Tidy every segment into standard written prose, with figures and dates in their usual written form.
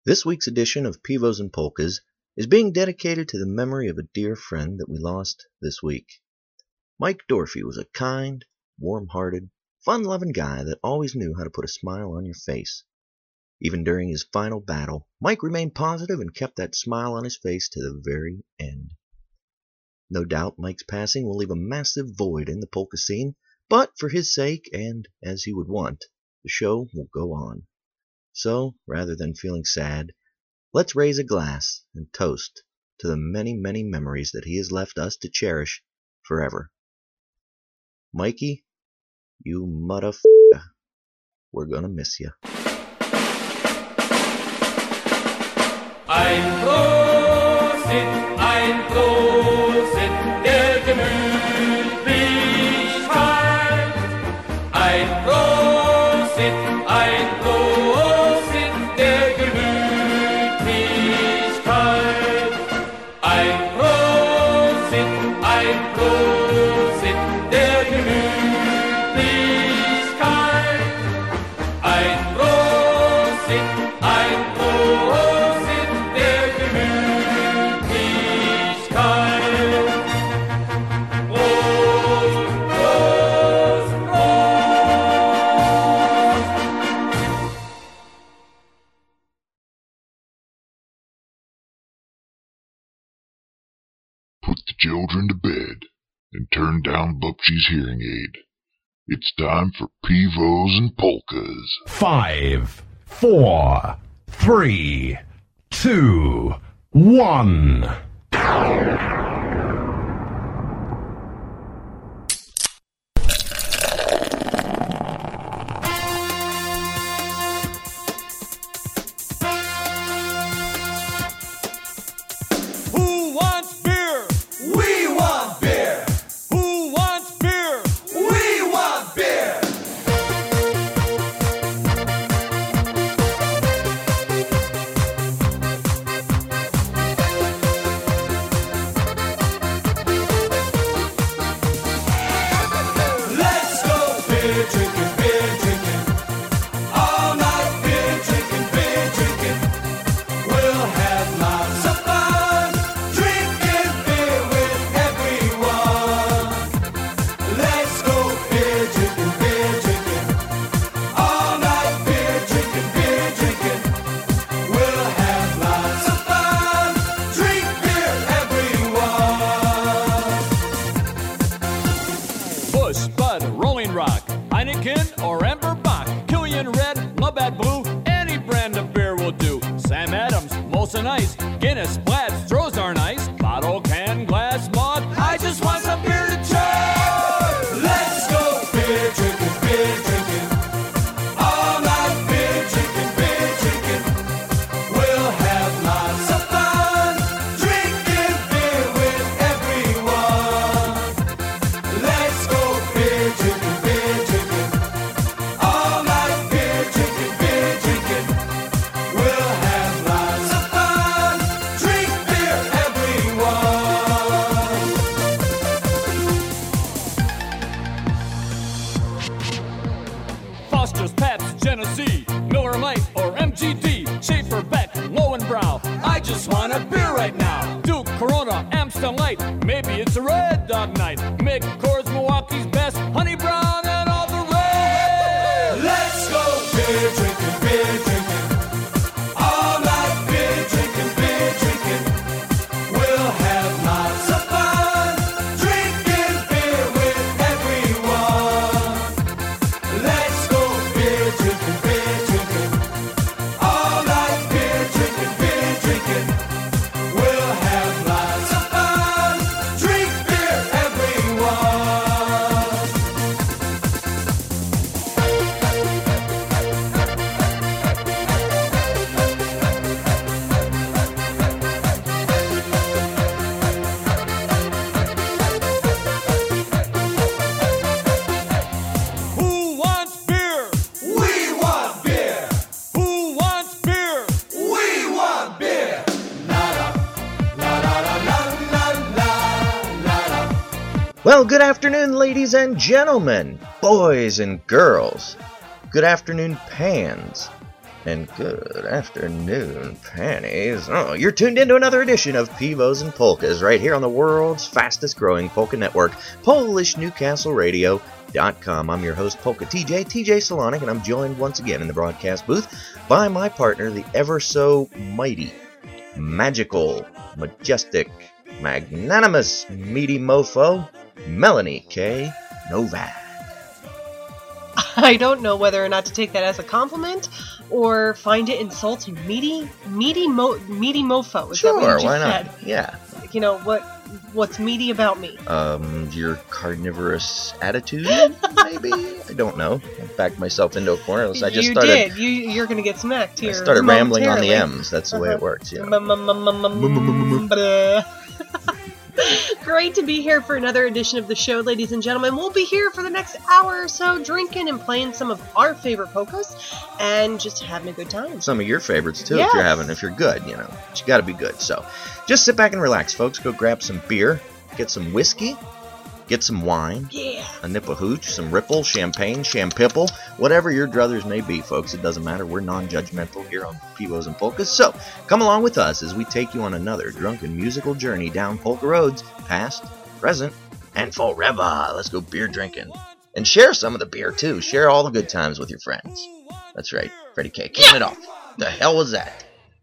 This week's edition of Pivos and Polkas is being dedicated to the memory of a dear friend that we lost this week. Mike Dorfey was a kind, warm-hearted, fun-loving guy that always knew how to put a smile on your face. Even during his final battle, Mike remained positive and kept that smile on his face to the very end. No doubt Mike's passing will leave a massive void in the polka scene, but for his sake, and as he would want, the show will go on. So, rather than feeling sad, let's raise a glass and toast to the many, many memories that he has left us to cherish forever. Mikey, you motherfucker, we're gonna miss you. Ein Prosit, der Gemütlichkeit. Ein Prosit, der Gemütlichkeit. Ein Prosit, der Gemütlichkeit. Ein Prosit, der Gemütlichkeit. Prost, Prost, Prost. Put the children to bed and turn down Bubshy's hearing aid. It's time for Pivos and Polkas. 5, 4, 3, 2, 1. Who wants beer? We want beer. Who wants beer? We want beer. Let's go beer drinking, all night beer drinking. We'll have lots of fun, drinking beer with everyone. Let's go beer drinking, all night beer drinking. We'll have lots of fun, drink beer everyone. Busch, Bud, Rolling Rock, Heineken or Ember Bach, Killian Red, Labatt Blue, any brand of beer will do. Sam Adams, Molson Ice, Guinness, Platt, Stroh's are nice. Bottle, can, glass, mug, I just want some beer to try. Let's go beer drinking, all night beer drinking. We'll have lots of fun, drinking beer with everyone. Let's go beer drinking, all night beer drinking. We'll have lots of fun, drink beer everyone. Foster's, Pabst, Genesee, Miller Lite or MGD, Schaefer, Beck, Lowenbrow. I just want a beer right now. Duke, Corona, Amstel Light, maybe it's a Red Dog night. Mick, Coors, Milwaukee's Best, Honey Brown, and all the rest. Let's go beer drinking, all night beer drinking. We'll have lots of fun, drinking beer with everyone. Let's go beer drinking, all night beer drinking. We'll have lots of fun, drink beer everyone. Who wants beer? We want beer. Who wants beer? We want beer. Well, good afternoon, ladies and gentlemen, boys and girls. Good afternoon, pans. And good afternoon, panties. Oh, you're tuned into another edition of Pivos and Polkas right here on the world's fastest growing polka network, PolishNewcastleRadio.com. I'm your host, Polka TJ Solonic, and I'm joined once again in the broadcast booth by my partner, the ever so mighty, magical, majestic, magnanimous, meaty mofo, Melanie K. Novak. I don't know whether or not to take that as a compliment or find it insulting. Meaty mofo. Is that what you just why not? said? Yeah. You know what's meaty about me? Your carnivorous attitude, maybe? I don't know. I backed myself into a corner. I just started. You're gonna get smacked here. I started rambling on the M's. That's the way it works. Yeah. Great to be here for another edition of the show, ladies and gentlemen. We'll be here for the next hour or so, drinking and playing some of our favorite polkas, and just having a good time. Some of your favorites too, Yes. if you're good, But you got to be good. So, just sit back and relax, folks. Go grab some beer, get some whiskey, get some wine, a nip of hooch, some Ripple, champagne, champipple, whatever your druthers may be, folks. It doesn't matter. We're non-judgmental here on Pivos and Polkas. So, come along with us as we take you on another drunken musical journey down polka roads, past, present, and forever. Let's go beer drinking. And share some of the beer, too. Share all the good times with your friends. That's right. Freddie K. Kicking it off. The hell was that?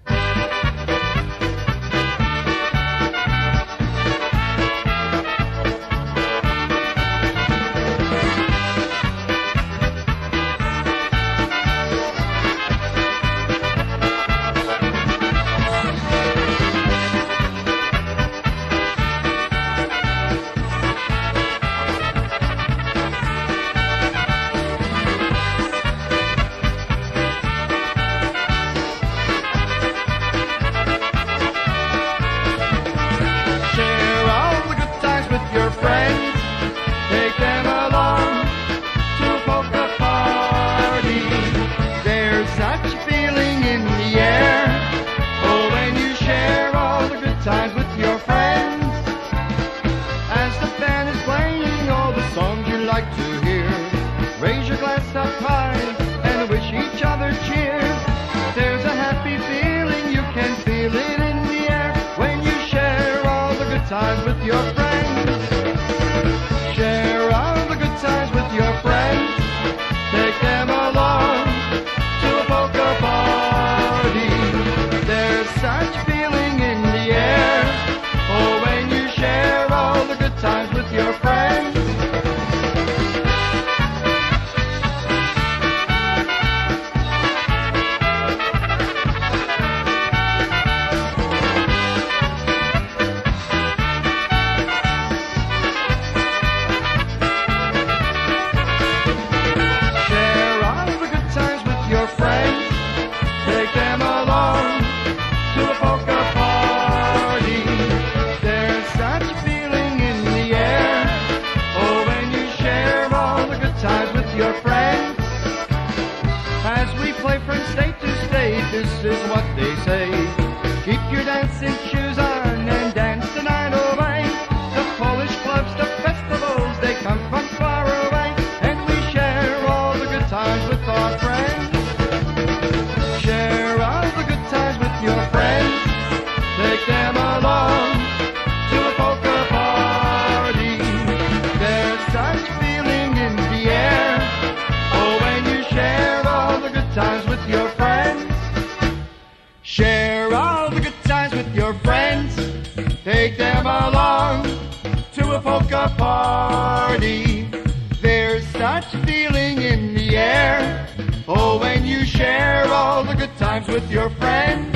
With your friends.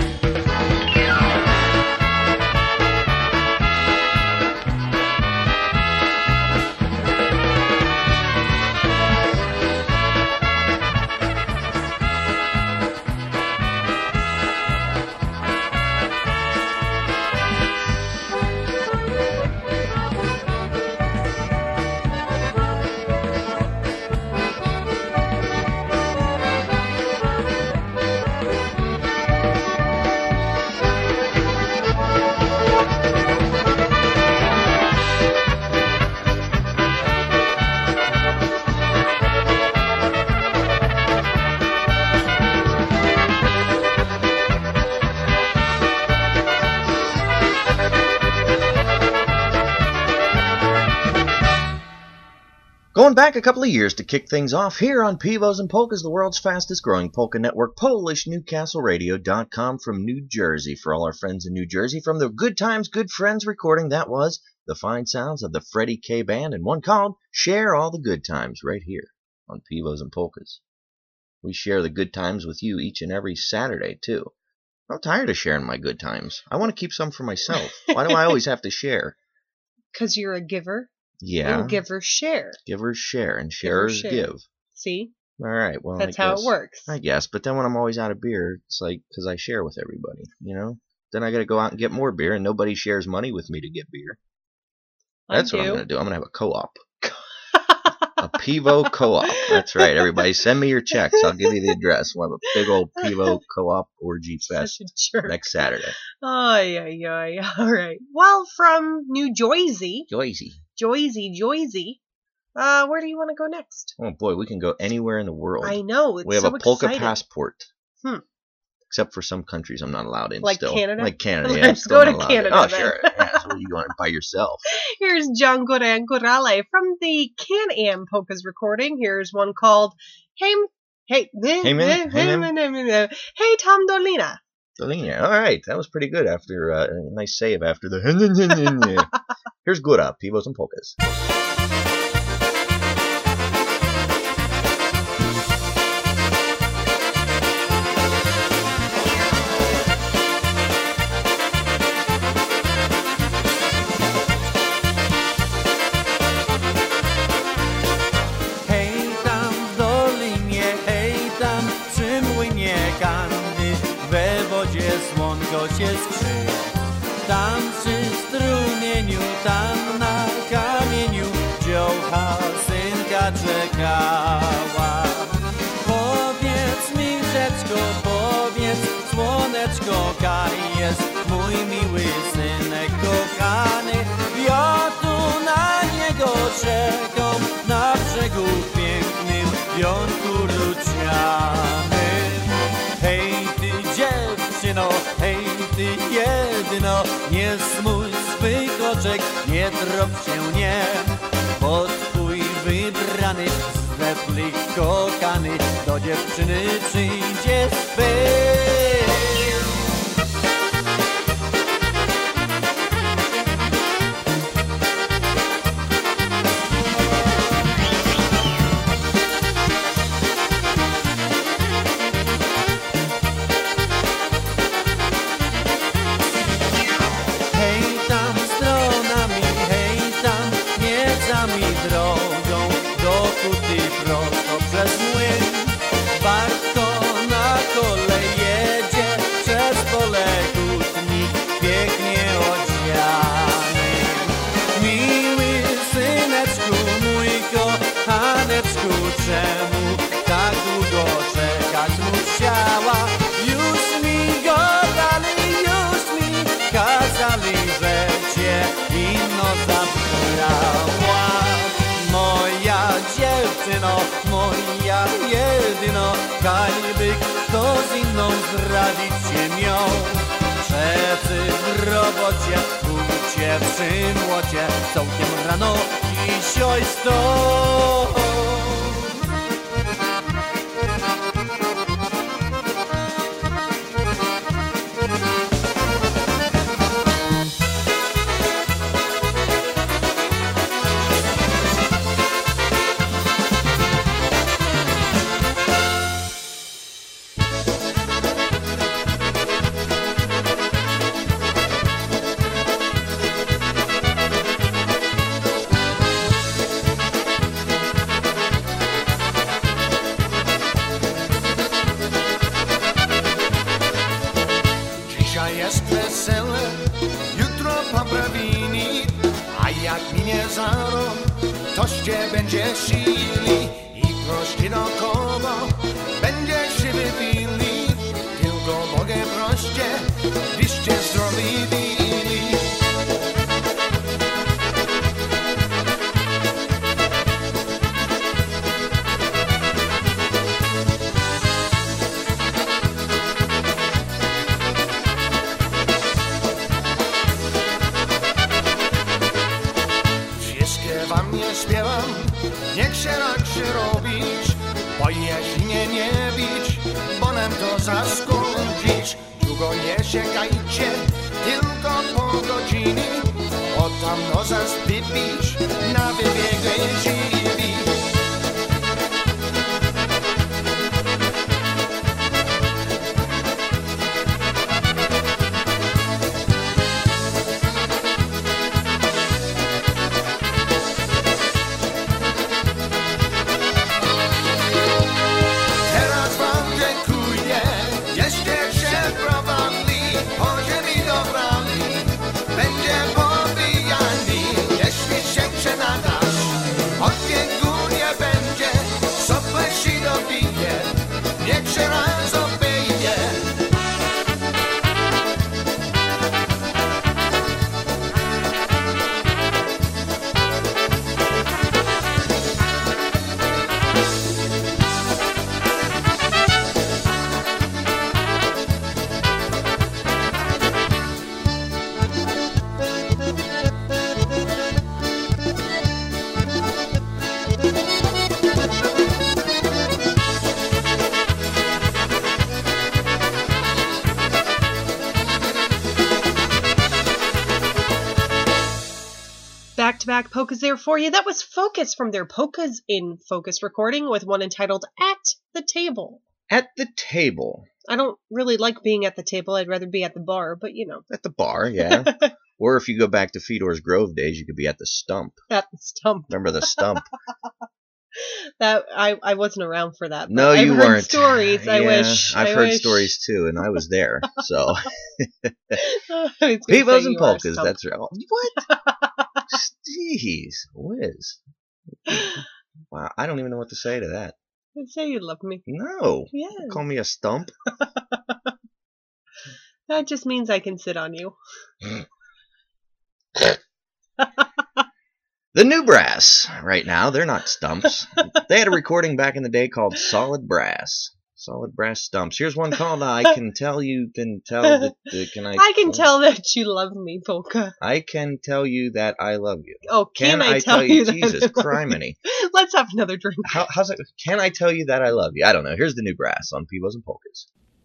Going back a couple of years to kick things off here on Pivos and Polkas, the world's fastest growing polka network, PolishNewcastleRadio.com from New Jersey. For all our friends in New Jersey, from the Good Times, Good Friends recording, that was the fine sounds of the Freddie K Band, and one called Share All the Good Times right here on Pivos and Polkas. We share the good times with you each and every Saturday, too. I'm tired of sharing my good times. I want to keep some for myself. Why do I always have to share? Because you're a giver. Yeah. And givers share. Givers share and sharers give. See? All right. Well, that's how it works. I guess. But then when I'm always out of beer, it's like because I share with everybody, you know? Then I got to go out and get more beer, and nobody shares money with me to get beer. That's what I'm going to do. I'm going to have a co-op. A Pivo co-op. That's right, everybody. Send me your checks. I'll give you the address. We'll have a big old Pivo co-op orgy fest next Saturday. Ay. All right. Well, from New Jersey. Joyzy. Where do you want to go next? Oh, boy, we can go anywhere in the world. I know. It's we have so a polka exciting. passport. Except for some countries I'm not allowed in like still. Canada? Like Canada, yeah. Let's go to Canada. Oh, sure. Yeah, so you going by yourself. Here's John Goran Gorale from the Can-Am Polkas recording. Here's one called Hey Tom Dolina. Dolina. All right. That was pretty good after a nice save after the... Here's Góra, Pivos and Polkas. Się skrzyje. Tam przy strumieniu, tam na kamieniu dziołcha synka czekała. Powiedz mi, rzeczko, powiedz, słoneczko, kaj jest mój miły synek kochany. Ja tu na niego czekam, na brzegu pięknym jąku ruciany. Hej ty dziewczyno, hej ty jedyno, nie smuj swych oczek, nie trop się nie, bo twój wybrany, zwetlik kochany, do dziewczyny przyjdzie swej. Drogą do Kuty prosto przez młyn. Bartko na kole jedzie przez pole hutnik pięknie odziany. Miły syneczku, mój kochaneczku, czemu tak długo czekać musiała? Już mi go dali, już mi kazali, że cię inno zabrała. Moja dziewczyno, moja jedyno, kajby kto z inną zdradzić się miał. Przecy w robocie, kurcie przy młocie, całkiem rano i siojsto. Jest wesele, jutro poprawini, a jak minie za rok, toście będzie sili i prośki do kogo będzie się wypili, tylko Boga proście, byście zdrowi byli. Wam nie śpiewam, niech długo nie sięgajcie, tylko po godziny, bo tam no zas wypić na wybiegłej żywi. Back-to-back polkas there for you. That was Focus from their Polkas in Focus recording with one entitled At the Table. At the table. I don't really like being at the table. I'd rather be at the bar, but you know. At the bar, yeah. Or if you go back to Fedor's Grove days, you could be at the stump. At the stump. Remember the stump? That I wasn't around for that. No, you I've weren't. Heard stories. Yeah, I wish. I've heard stories too, and I was there. So, Pivos and polkas. That's right. What? Jeez, whiz. Wow, I don't even know what to say to that. I'd say you love me. No. Yes. Call me a stump. That just means I can sit on you. The New Brass, right now, they're not stumps. They had a recording back in the day called Solid Brass. Solid Brass Stumps. Here's one called I Can Tell You, Then Tell That... I can tell that you love me, polka. I can tell you that I love you. Oh, can I tell you that Jesus criminy. Let's have another drink. How's it? Can I tell you that I love you? I don't know. Here's the New Brass on Pivos and Polkas.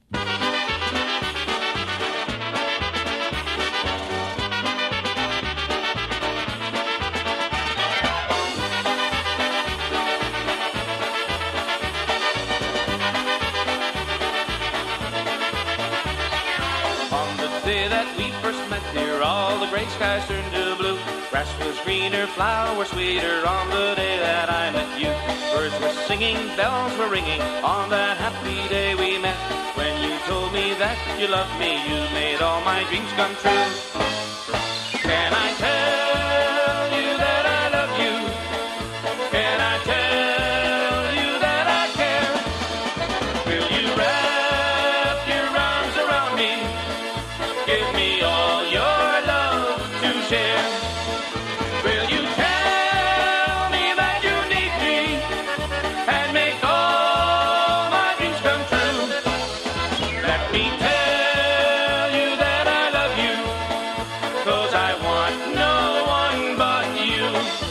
Skies turned to blue. Grass was greener, flowers sweeter on the day that I met you. Birds were singing, bells were ringing on that happy day we met. When you told me that you loved me, you made all my dreams come true. Can I tell you that I love you? Can I tell you that I care? Will you wrap your arms around me? Give me all your share. Will you tell me that you need me and make all my dreams come true? Let me tell you that I love you, 'cause I want no one but you.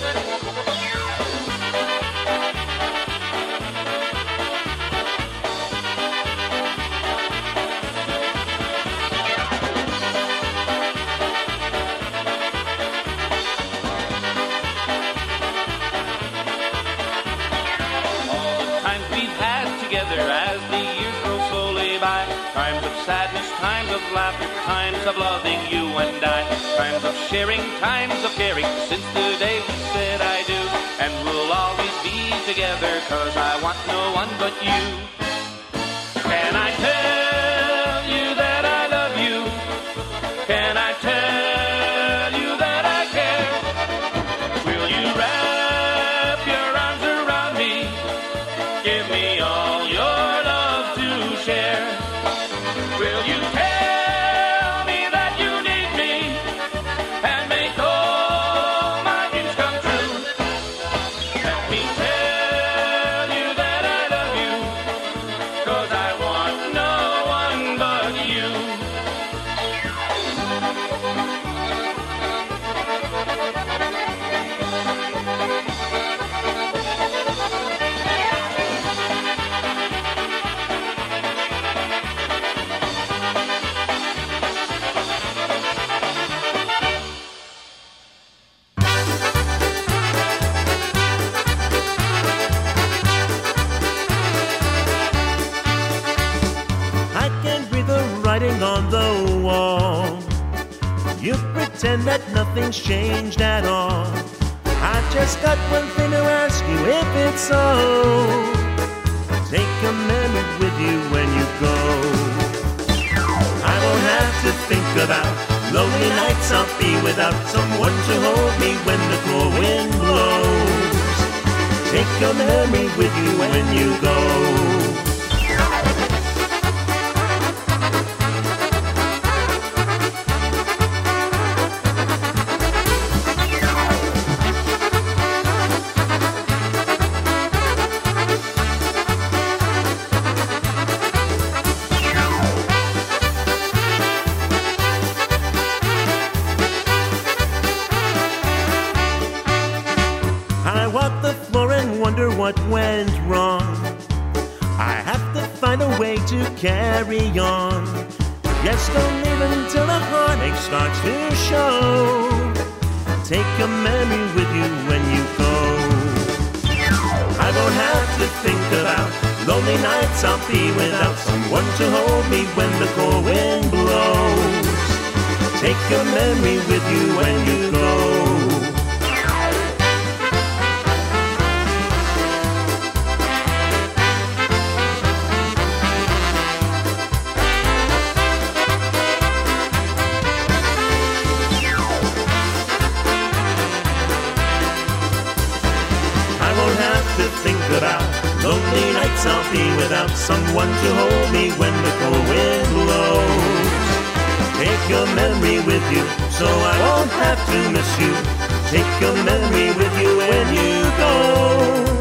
As the years grow slowly by, times of sadness, times of laughter, times of loving you and I, times of sharing, times of caring, since the day we said I do, and we'll always be together, 'cause I want no one but you. Can I tell you that I love you? Can I tell you that I care? Will you wrap your arms around me? Give me all your love to share. Will you tell me that you need me and make all my dreams come true? Let me tell you that I love you, 'cause I want no pretend that nothing's changed at all. I've just got one thing to ask you, if it's so. Take a memory with you when you go. I won't have to think about lonely nights I'll be without someone to hold me when the cold wind blows. Take a memory with you when you go. What went wrong? I have to find a way to carry on. Yes, don't leave until the heartache starts to show. Take a memory with you when you go. I won't have to think about lonely nights I'll be without someone to hold me when the cold wind blows. Take a memory with you when you go. Lonely nights I'll be without someone to hold me when the cold wind blows. Take your memory with you so I won't have to miss you. Take your memory with you when you go.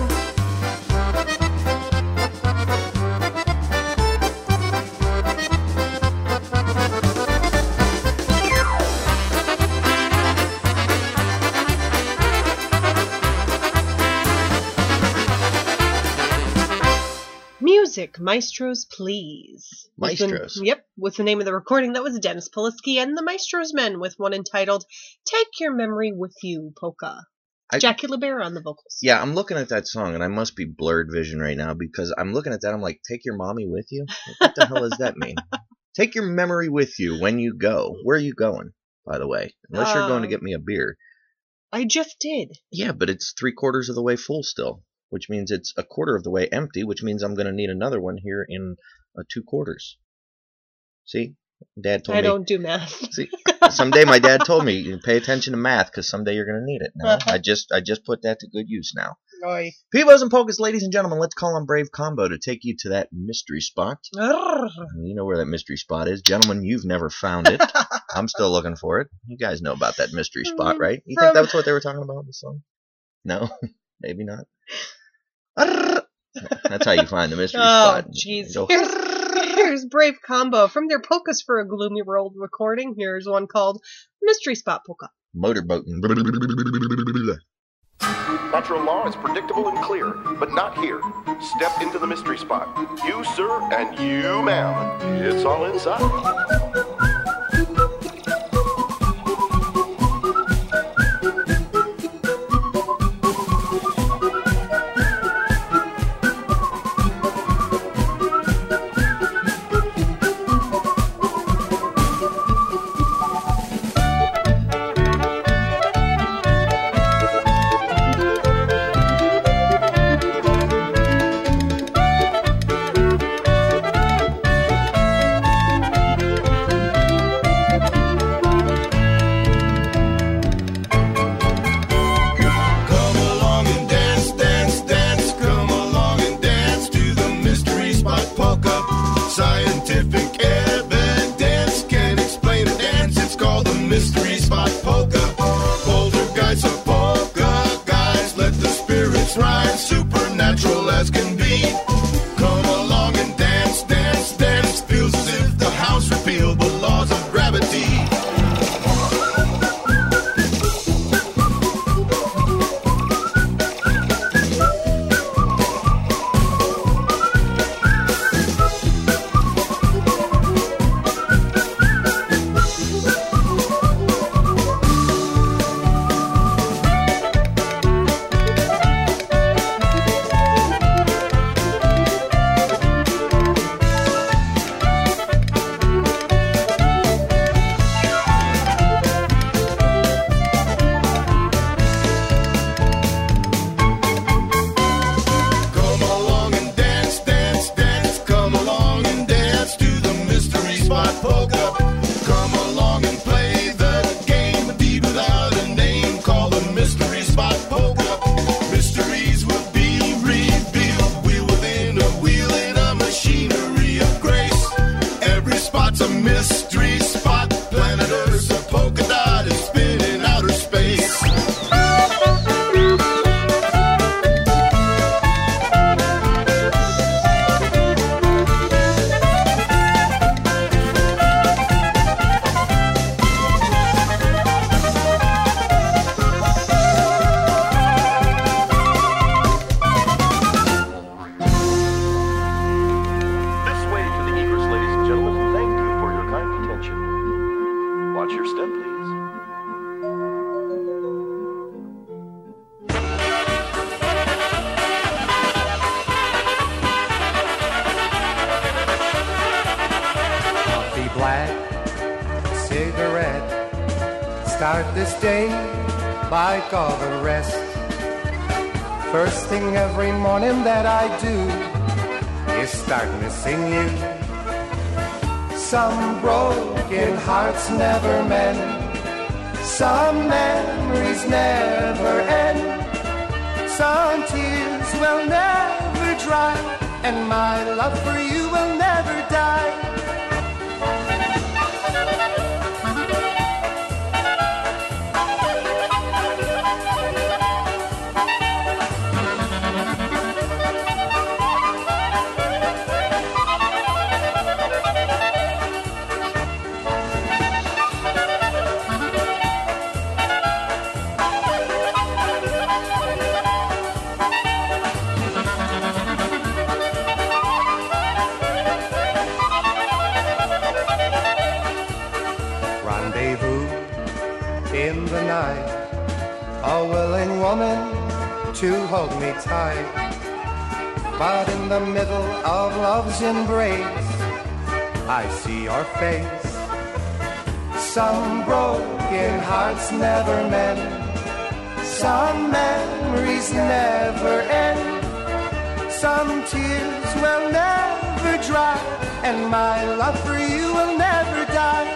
Music, Maestros, Please. Maestros? Yep, was the name of the recording. That was Dennis Polisky and the Maestros Men with one entitled Take Your Memory With You, Polka. Jackie LeBaron on the vocals. Yeah, I'm looking at that song, and I must be blurred vision right now, because I'm looking at that, I'm like, take your mommy with you? What the hell does that mean? Take your memory with you when you go. Where are you going, by the way? Unless you're going to get me a beer. I just did. Yeah, but it's 3/4 of the way full still, which means it's 1/4 of the way empty, which means I'm going to need another one here in 2/4. See? Dad told me. I don't do math. See? Someday my dad told me, you pay attention to math, because someday you're going to need it. Now, I just put that to good use now. Oy. Pivos and polkas, ladies and gentlemen, let's call on Brave Combo to take you to that mystery spot. You know where that mystery spot is. Gentlemen, you've never found it. I'm still looking for it. You guys know about that mystery spot, right? You think that's what they were talking about in the song? No? Maybe not. That's how you find the mystery spot. Oh, jeez. Here's Brave Combo from their Polkas for a Gloomy World recording. Here's one called Mystery Spot Polka. Motorboating. Natural law is predictable and clear, but not here. Step into the mystery spot. You, sir, and you, ma'am. It's all inside. Watch your step, please. Coffee black, cigarette. Start this day like all the rest. First thing every morning that I do is start missing you. Some broken hearts never mend. Some memories never end. Some tears will never dry, and my love for you will never die. In the night, a willing woman to hold me tight. But in the middle of love's embrace, I see your face. Some broken hearts never mend. Some memories never end. Some tears will never dry, and my love for you will never die.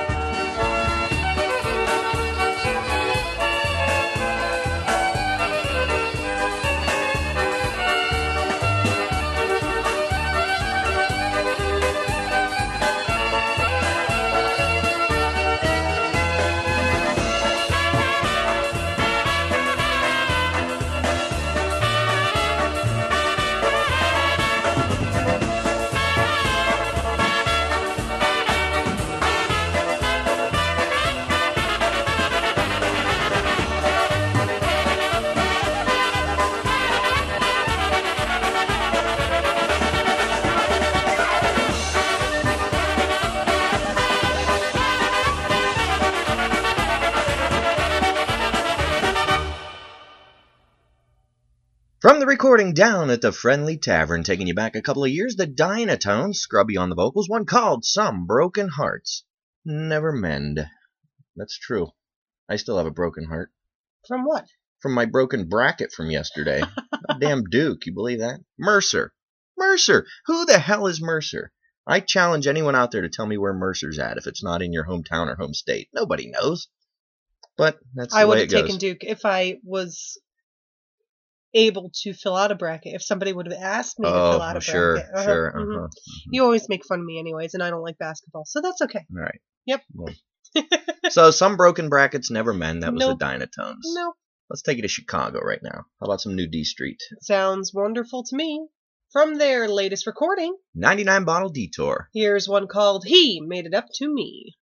From the recording down at the Friendly Tavern, taking you back a couple of years, the Dynatones, Scrubby on the vocals, one called Some Broken Hearts Never Mend. That's true. I still have a broken heart. From what? From my broken bracket from yesterday. Damn Duke, you believe that? Mercer. Mercer! Who the hell is Mercer? I challenge anyone out there to tell me where Mercer's at if it's not in your hometown or home state. Nobody knows. But that's the way it goes. I would have taken Duke if I was able to fill out a bracket. If somebody would have asked me to fill out a bracket. Sure. Mm-hmm. You always make fun of me anyways, and I don't like basketball, so that's okay. All right. Yep. Well, so Some Broken Brackets Never Mend. That was the Dynatones. Nope. Let's take you to Chicago right now. How about some new D Street? Sounds wonderful to me. From their latest recording, 99 Bottle Detour. Here's one called He Made It Up to Me.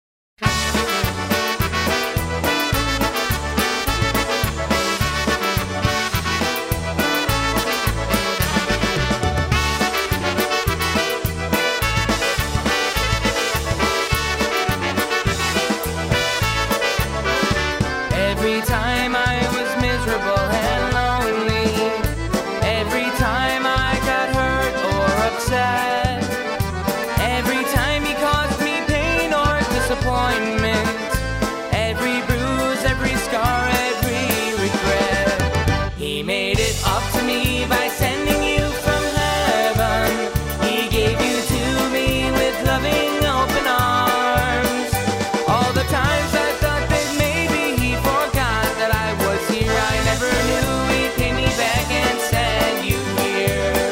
Every time I was miserable and lonely, every time I got hurt or upset, every time he caused me pain or disappointment, every bruise, every scar, every regret, he made it up to me by sending you from heaven. He gave you to me with loving open arms. All the times I thought that maybe he forgot that I was here, I never knew he'd pay me back and send you here.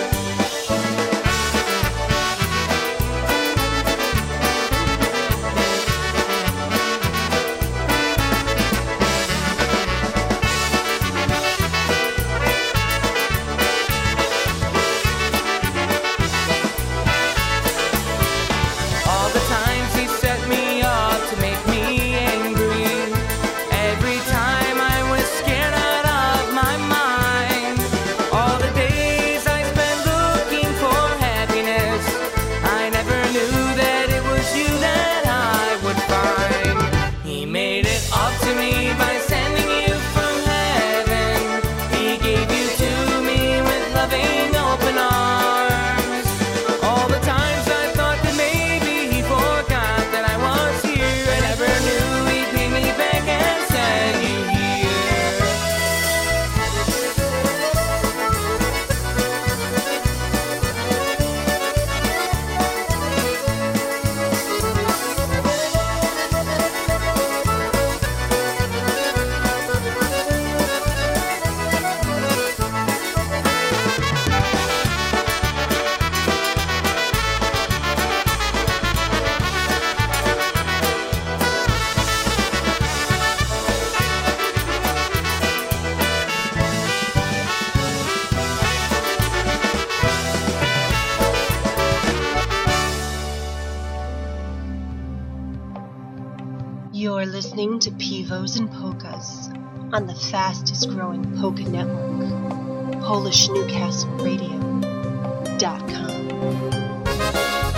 All the times he set me up to make me You're listening to Pivos and Polkas on the fastest growing polka network, PolishNewcastleRadio.com.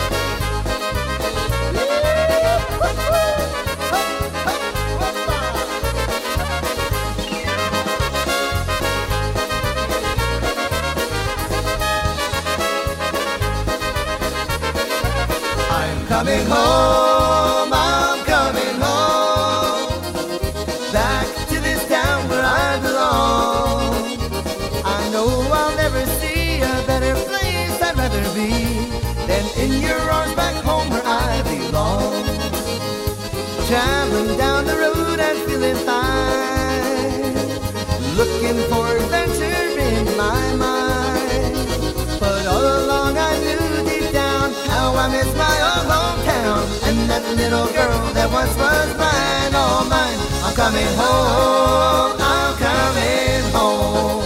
Coming home, I'm coming home, back to this town where I belong. I know I'll never see a better place I'd rather be than in your arms back home where I belong. Traveling down the road and feeling fine, looking for adventure in my mind. But all along I knew deep down how I miss my old hometown and that little girl that once was mine, all mine. I'm coming home, I'm coming home.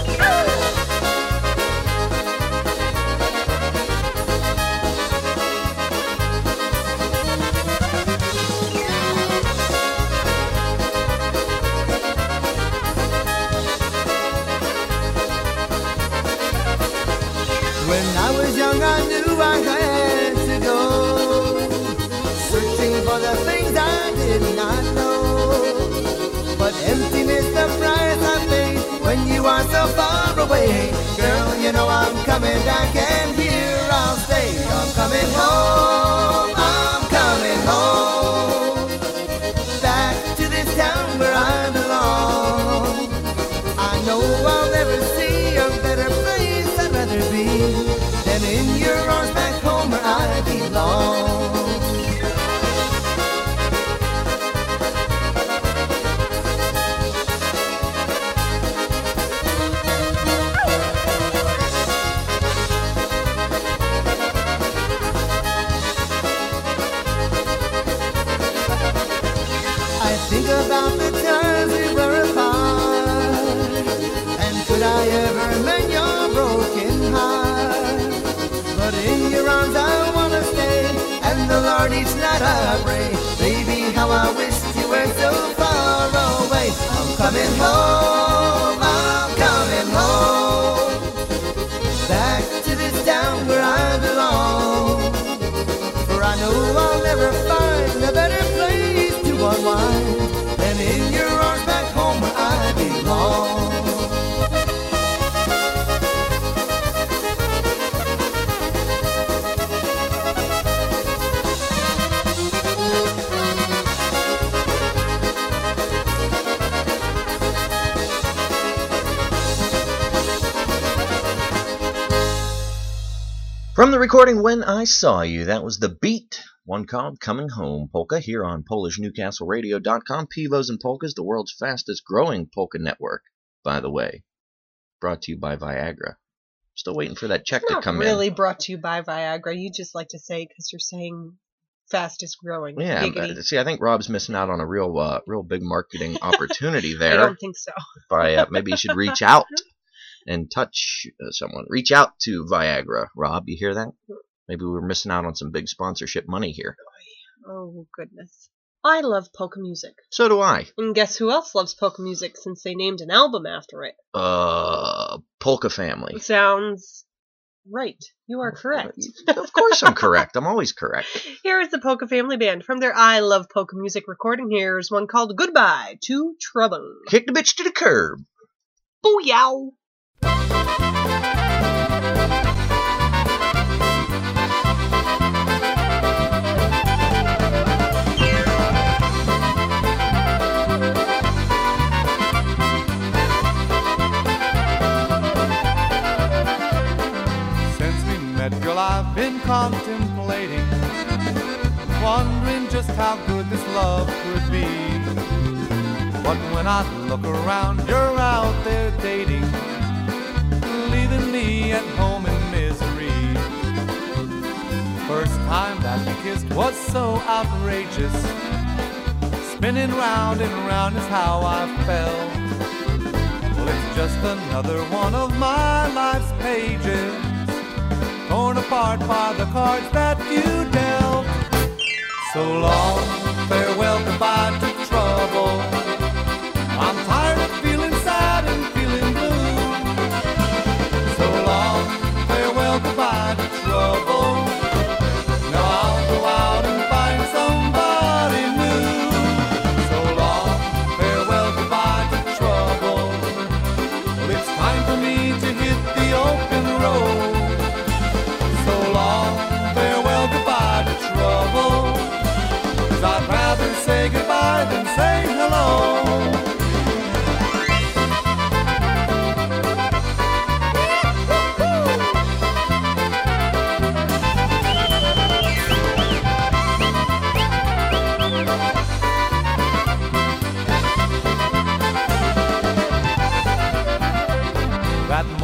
When I was young I knew I had to go, searching for the things I did not know. But emptiness the price I pay when you are so far away. Girl, you know I'm coming back and here I'll stay. I'm coming home, I'm coming home, back to this town where I belong. I know I'll never see a better place I'd rather be than in your arms back home where I belong. I think about the times we were apart, and could I ever mend your broken heart? But in your arms I wanna stay, and the Lord each night I pray. Baby, how I wish you were so far away. I'm coming home, I'm coming home, back to this town where I belong. For I know I'll never find a better place to unwind than in your arms back home where I belong. From the recording When I Saw You, that was The Beat, one called Coming Home Polka, here on PolishNewcastleRadio.com. Pivos and Polkas, the world's fastest growing polka network, by the way. Brought to you by Viagra. Still waiting for that check to come Not really in. brought to you by Viagra. You just like to say because you're saying fastest growing. Yeah, Giggity. but see, I think Rob's missing out on a real big marketing opportunity there. I don't think so. Maybe you should reach out and touch someone. Reach out to Viagra. Rob, you hear that? Maybe we're missing out on some big sponsorship money here. Oh, goodness. I love polka music. So do I. And guess who else loves polka music since they named an album after it? Polka Family. Sounds right. You are correct. Of course I'm correct. I'm always correct. Here is the Polka Family Band. From their I Love Polka Music recording, here's one called Goodbye to Trouble. Kick the bitch to the curb. Booyah! Since we met, girl, I've been contemplating, wondering just how good this love could be. But when I look around, you're out there dating, leaving me at home in misery. First time that we kissed was so outrageous, spinning round and round is how I felt. Well, it's just another one of my life's pages, torn apart by the cards that you dealt. So long, farewell, goodbye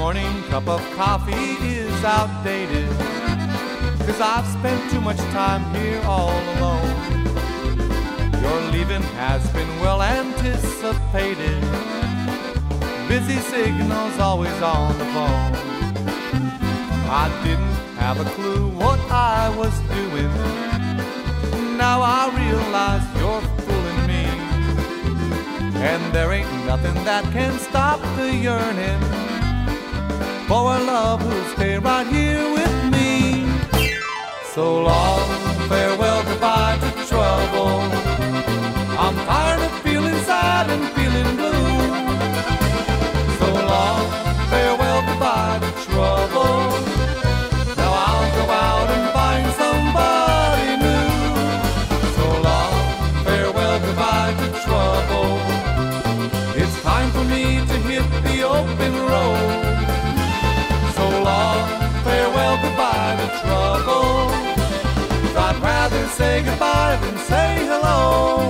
morning cup of coffee is outdated, 'cause I've spent too much time here all alone. Your leaving has been well anticipated. Busy signals always on the phone. I didn't have a clue what I was doing. Now I realize you're fooling me, and there ain't nothing that can stop the yearning for a love who'll stay right here with me. So long, farewell, goodbye to trouble. I'm tired of feeling sad and feeling blue. So long, farewell, goodbye to trouble. Now I'll go out and find somebody new. So long, farewell, goodbye to trouble. It's time for me to hit the open road. So long, farewell, goodbye to trouble. 'Cause I'd rather say goodbye than say hello.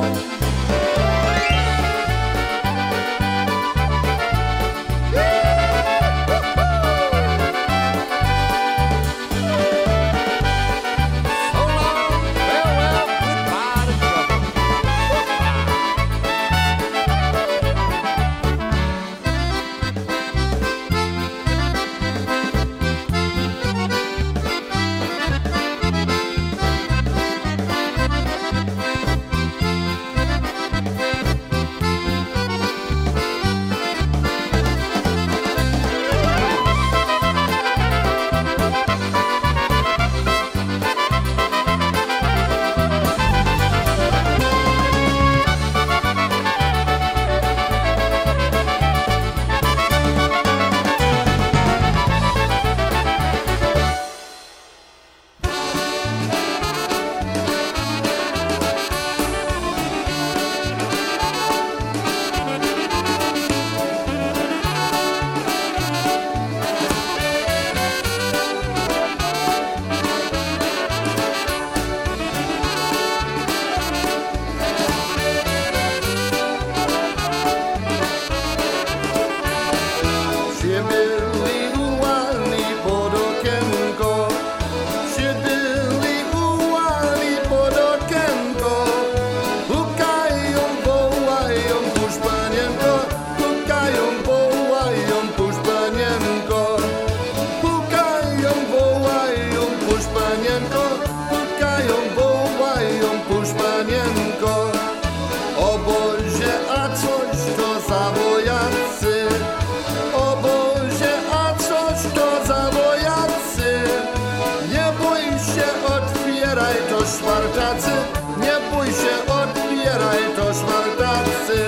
szwartacy, nie bój się, otwieraj to szwartacy.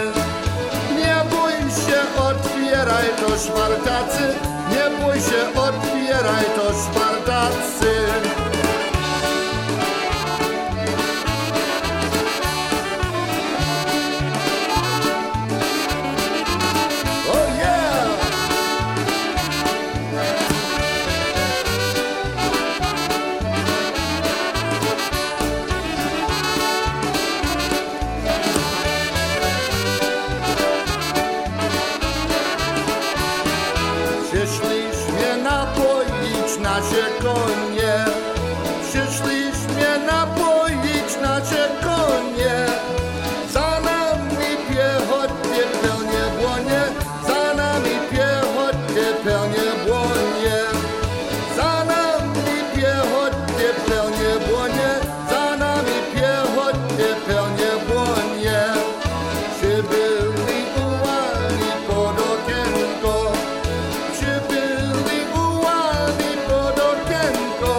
Nie bój się, otwieraj to szwartacy. Nie bój się, otwieraj to szwartacy. Przyszliśmy napoić nasze konie. Przyszliśmy napoić nasze konie. Za nami piechoty pełnie błonie. Za nami piechoty pełnie błonie. Za nami piechoty pełnie błonie. Za nami piechoty pełnie błonie. Przybyli ułani pod okienko. Przybyli ułani pod okienko.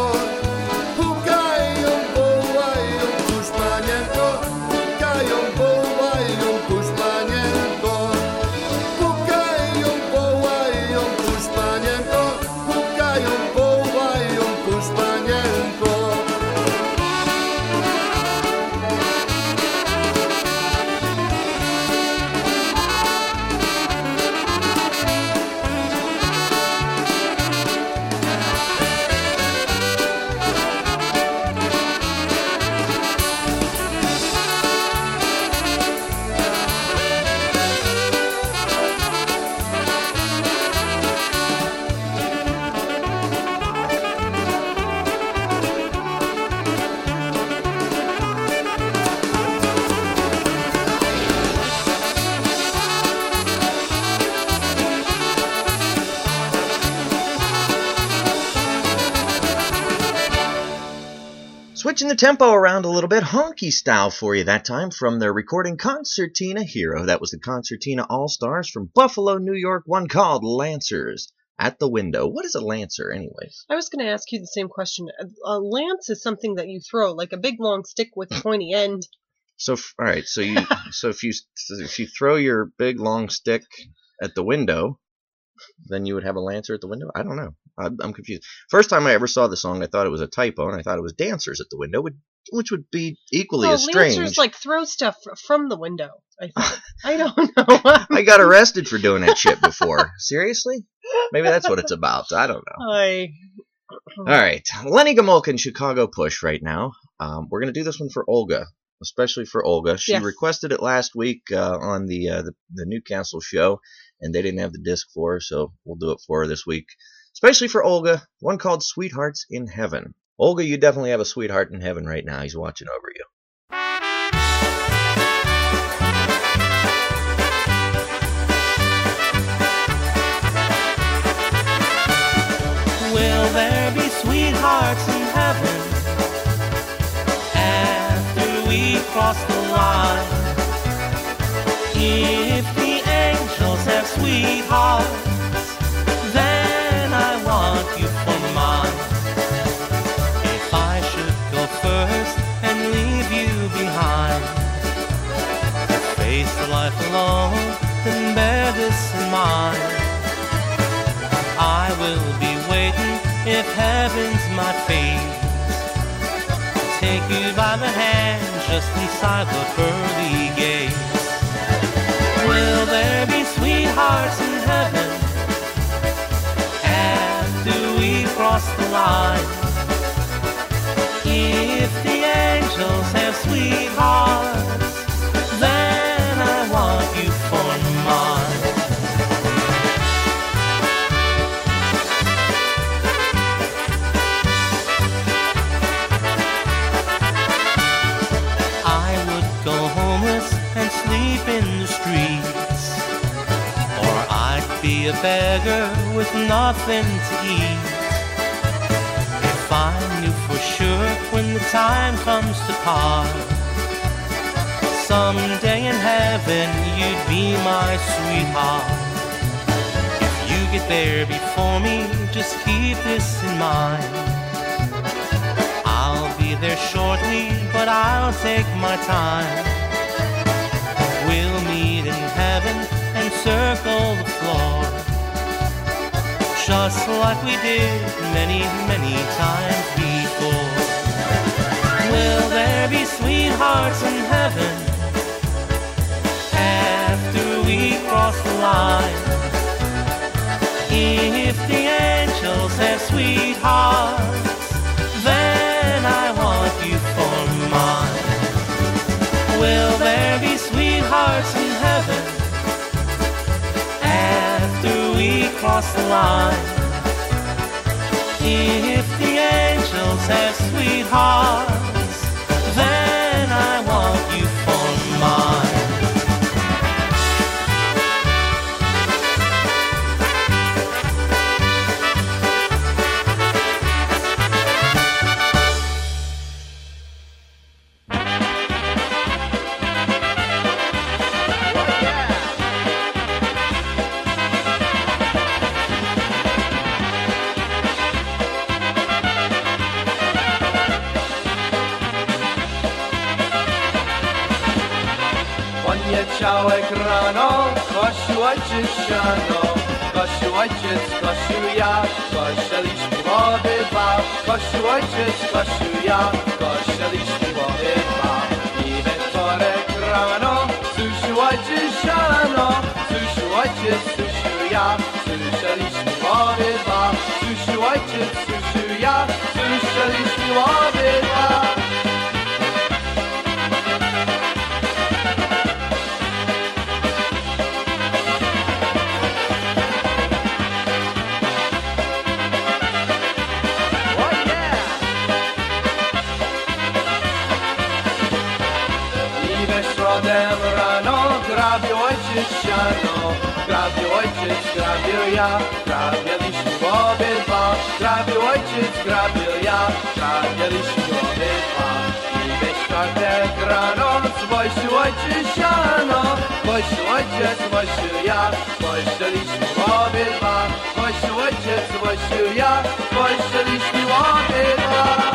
the tempo around a little bit, honky style for you that time from their recording Concertina Hero. That was the Concertina All-Stars from Buffalo, New York, one called Lancers. At the Window. What is a lancer, anyways? I was going to ask you the same question. A lance is something that you throw, like a big long stick with a pointy end. So, all right. So if you throw your big long stick at the window, then you would have a lancer at the window. I don't know. I'm confused. First time I ever saw the song, I thought it was a typo, and I thought it was dancers at the window, which would be equally as strange. Lancers like throw stuff from the window. I thought. I don't know. I got arrested for doing that shit before. Seriously? Maybe that's what it's about. I don't know. All right. Lenny Gomulka and Chicago Push right now. We're going to do this one for Olga, especially for Olga. She requested it last week on the Newcastle show, and they didn't have the disc for her, so we'll do it for her this week. Especially for Olga, one called Sweethearts in Heaven. Olga, you definitely have a sweetheart in heaven right now. He's watching over you. Will there be sweethearts in heaven after we cross the line? If the angels have sweethearts, then I want you for mine. If I should go first and leave you behind, to face life alone and bear this in mind, I will be waiting if heaven's my fate. Take you by the hand just inside the pearly gates. Will there be sweethearts in heaven after we cross the line? If the angels have sweethearts, then I want you for mine. And sleep in the streets, or I'd be a beggar with nothing to eat. If I knew for sure when the time comes to part, someday in heaven you'd be my sweetheart. If you get there before me, just keep this in mind. I'll be there shortly, but I'll take my time. We'll meet in heaven and circle the floor, just like we did many, many times before. Will there be sweethearts in heaven after we cross the line? If the angels have sweethearts, then I want you for mine. Will there be sweethearts in heaven after we cross the line? If the angels have sweethearts, then I want you for mine. Poniedziałek rano, Kościół ojciec siano, Kościół ojciec, Kościół ja, kościeliśmy obydwa. Kościół ojciec, Kościół ja, kościeliśmy obydwa. I we wtorek rano, Kościół ojciec siano, Kościół ojciec, Kościół ja, słyszeliśmy obydwa. Kościół ojciec, Kościół ja, słyszeliśmy obydwa. Rano grabił ojciec siano, grabił ojciec, grabił ja, grabialiśmy obydwa. grabił ojciec, grabił ja, grabialiśmy obydwa. I we czwartek rano zwościł ojciec siano, zwościł ojciec, zwościł ja, zwościliśmy obydwa. Zwościł ojciec, zwościł ja, zwościliśmy obydwa.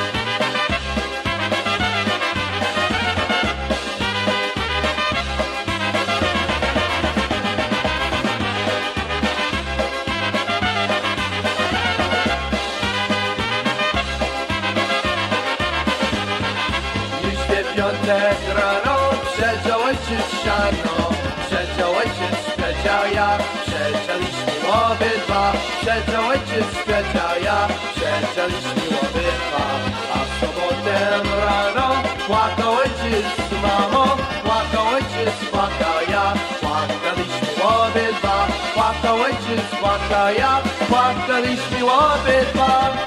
Piątek rano przedział ojciec siano, przedział ojciec, przedział ja, przedzialiśmy obydwa. Przedział ojciec, przedział ja, przedzialiśmy obydwa. A w sobotę rano płakał ojciec z mamą, płakał ojciec, płakał ja, płakaliśmy obydwa. Płakał ojciec, płakał ja, płakaliśmy obydwa.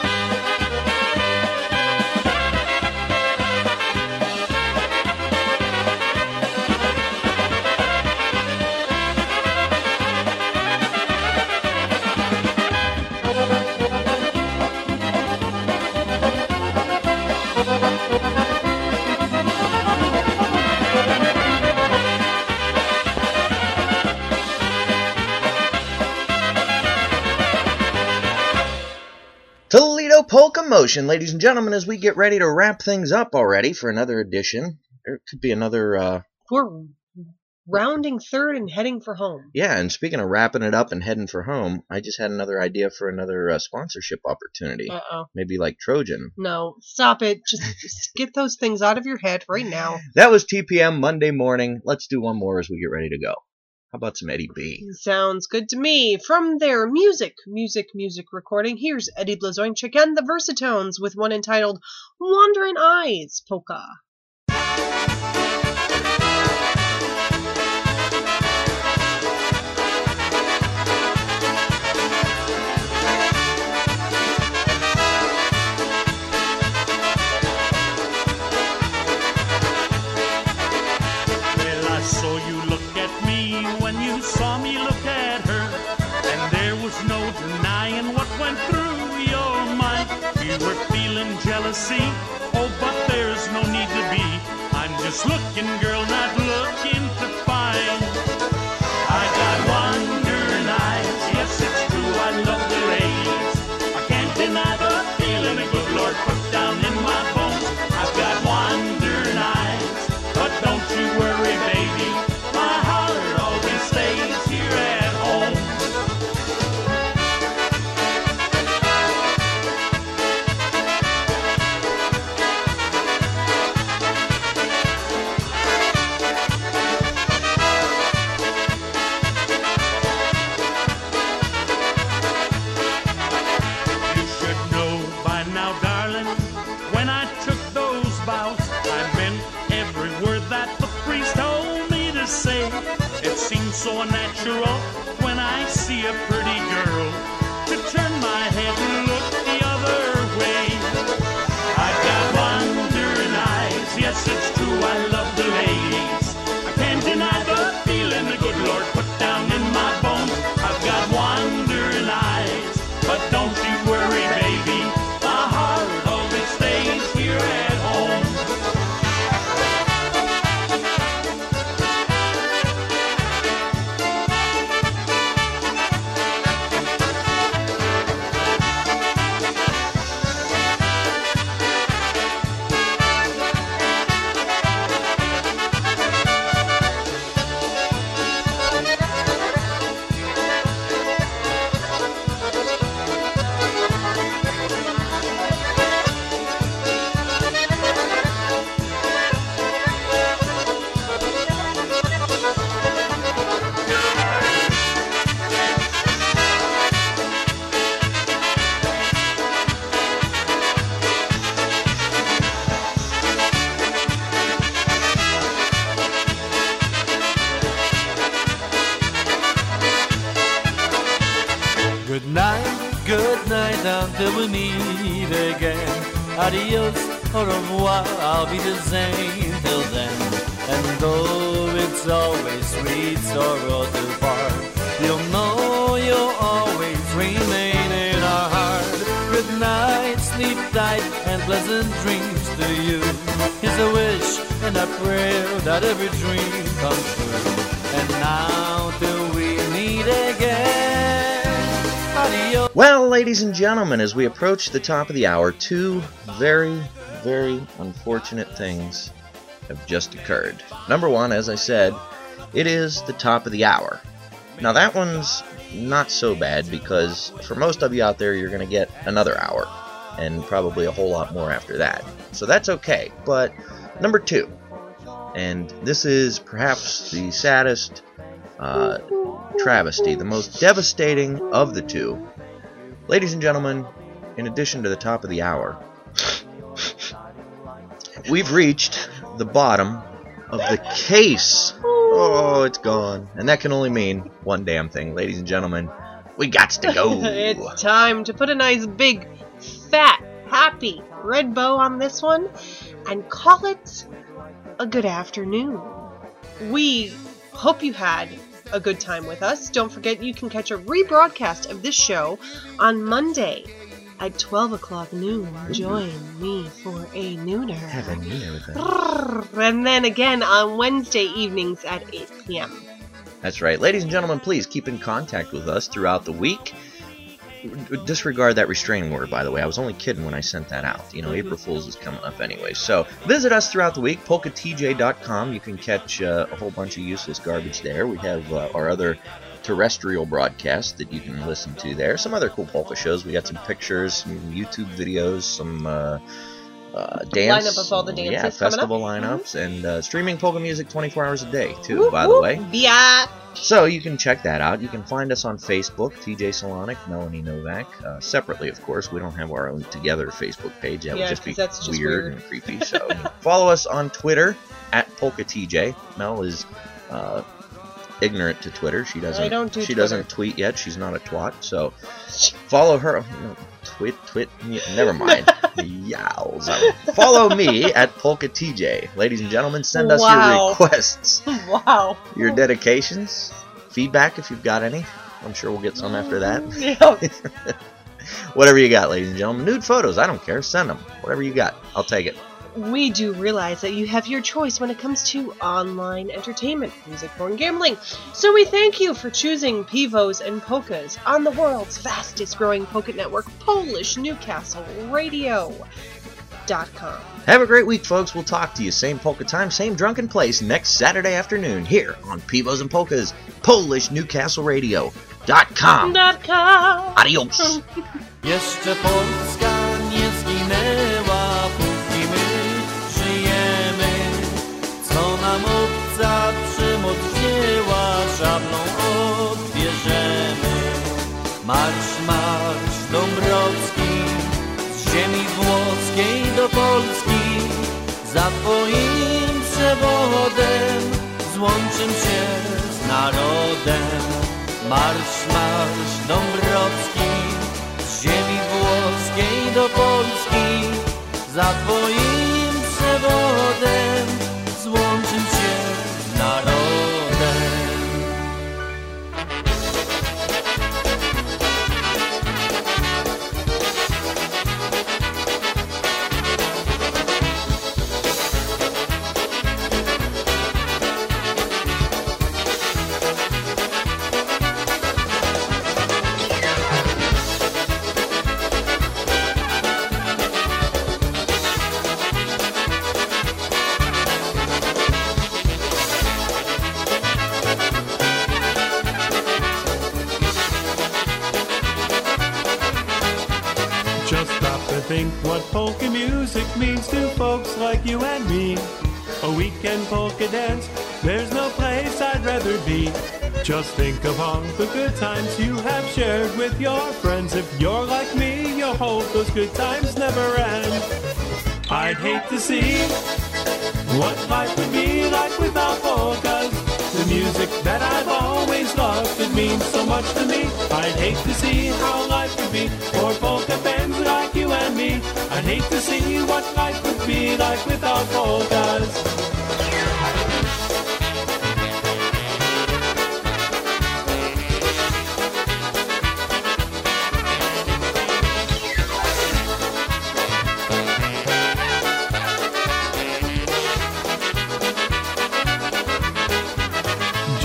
Toledo Polka Motion, ladies and gentlemen, as we get ready to wrap things up already for another edition. There could be another, We're rounding third and heading for home. Yeah, and speaking of wrapping it up and heading for home, I just had another idea for another sponsorship opportunity. Uh-oh. Maybe like Trojan. No, stop it. Just get those things out of your head right now. That was TPM Monday morning. Let's do one more as we get ready to go. How about some Eddie B? Sounds good to me. From their music recording, here's Eddie Blazonczyk and the Versatones with one entitled Wandering Eyes Polka. Well, I saw you look at me when you saw me look at her, and there was no denying what went through your mind. You were feeling jealousy, oh, but there's no need to be. I'm just looking, girl, not looking to find. I got wandering eyes, yes, it's true, I love the ladies. I can't deny the feeling the good Lord put down in my bones. I've got wandering eyes, but don't you worry, baby, my heart always stays here at home. You should know by now, darling, when I took those vows, I meant every word that the priest told me to say. It seems so unnatural when I see a pretty girl to turn my head and look the other way. I got wandering eyes, yes, it's true, I love the ladies. I can't deny the feeling the good Lord put down in my bones. I've got wandering eyes, but don't you worry, baby, my heart always stays here at home. Good night until we meet again. Adios, au revoir, I'll be the same till then. And though it's always sweet sorrow to part, you'll know you'll always remain in our hearts. pleasant dreams to you. Here's a wish and a prayer that every dream comes true. And now till we meet again, adios. Well, ladies and gentlemen, as we approach the top of the hour, two very, very unfortunate things have just occurred. Number one, as I said, it is the top of the hour. Now that one's not so bad because for most of you out there, you're going to get another hour and probably a whole lot more after that. So that's okay. But number two, and this is perhaps the saddest travesty, the most devastating of the two. Ladies and gentlemen, in addition to the top of the hour, we've reached the bottom of the case. Oh, it's gone. And that can only mean one damn thing. Ladies and gentlemen, we gots to go. It's time to put a nice big, fat, happy red bow on this one and call it a good afternoon. We hope you had a good time with us. Don't forget you can catch a rebroadcast of this show on Monday at 12 o'clock noon. Join me for a nooner. Have a nooner with us. And then again on Wednesday evenings at 8 p.m. That's right. Ladies and gentlemen, please keep in contact with us throughout the week. Disregard that restraining order, by the way. I was only kidding when I sent that out. You know, April Fool's is coming up anyway. So visit us throughout the week, polkatj.com. You can catch a whole bunch of useless garbage there. We have our other terrestrial broadcast that you can listen to there. Some other cool polka shows. We got some pictures, some YouTube videos, some dance lineup of all the dances, yeah, festival coming up. lineups, and streaming polka music 24 hours a day too. By the way, yeah. So you can check that out. You can find us on Facebook, TJ Solonic, Melanie Novak. Separately, of course, we don't have our own together Facebook page. That would just be weird and creepy. So follow us on Twitter at PolkaTJ. Mel is ignorant to Twitter. She doesn't. I don't do she Twitter. doesn't tweet yet. She's not a twat. So follow her. Twit. Never mind. Yowza. Follow me at PolkaTJ. Ladies and gentlemen, send us your requests. Wow. Your dedications, feedback if you've got any. I'm sure we'll get some after that. Yeah. Whatever you got, ladies and gentlemen. Nude photos, I don't care. Send them. Whatever you got, I'll take it. We do realize that you have your choice when it comes to online entertainment, music, porn, gambling. So we thank you for choosing Pivos and Polkas on the world's fastest growing polka network, Polish Newcastle Radio.com. Have a great week, folks. We'll talk to you same polka time, same drunken place next Saturday afternoon here on Pivos and Polkas, Polish Newcastle Radio.com. Adios. Jeszcze Polska nie zginęła, póki my żyjemy. Co nam obca przymoc wzięła, szablą odbierzemy. Marsz, marsz Dąbrowski, z ziemi włoskiej do Polski. Za twoim przewodem złączym się z narodem. Marsz, marsz Dąbrowski, z ziemi włoskiej do Polski. Za twoim przewodem złączym się z narodem. Just stop to think what polka music means to folks like you and me. A weekend polka dance, there's no place I'd rather be. Just think of all the good times you have shared with your friends. If you're like me, you'll hope those good times never end. I'd hate to see what life would be like without polkas. The music that I've always loved, it means so much to me. I'd hate to see how life would be for polka fans like you and me. I'd hate to see what life would be like without polkas.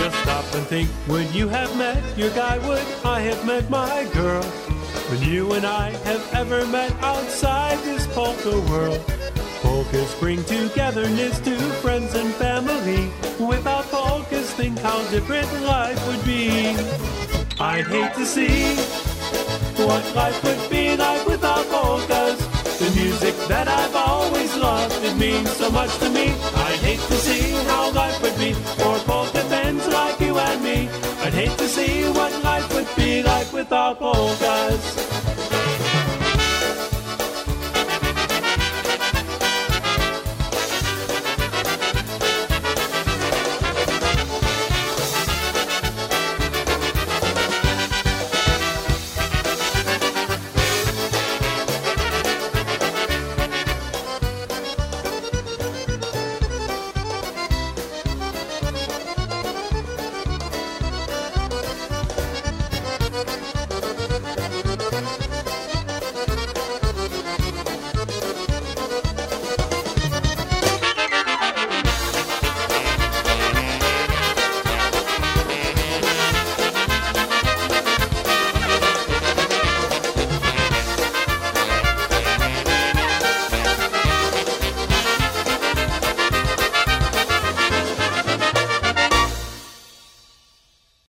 Just stop and think, would you have met your guy? Would I have met my girl? When you and I have ever met outside this polka world? Polkas bring togetherness to friends and family. Without polkas, think how different life would be. I'd hate to see what life would be like without polkas. The music that I've always loved, it means so much to me. I'd hate to see how life would be for polka fans like you and me. I'd hate to see what life would be like without polkas.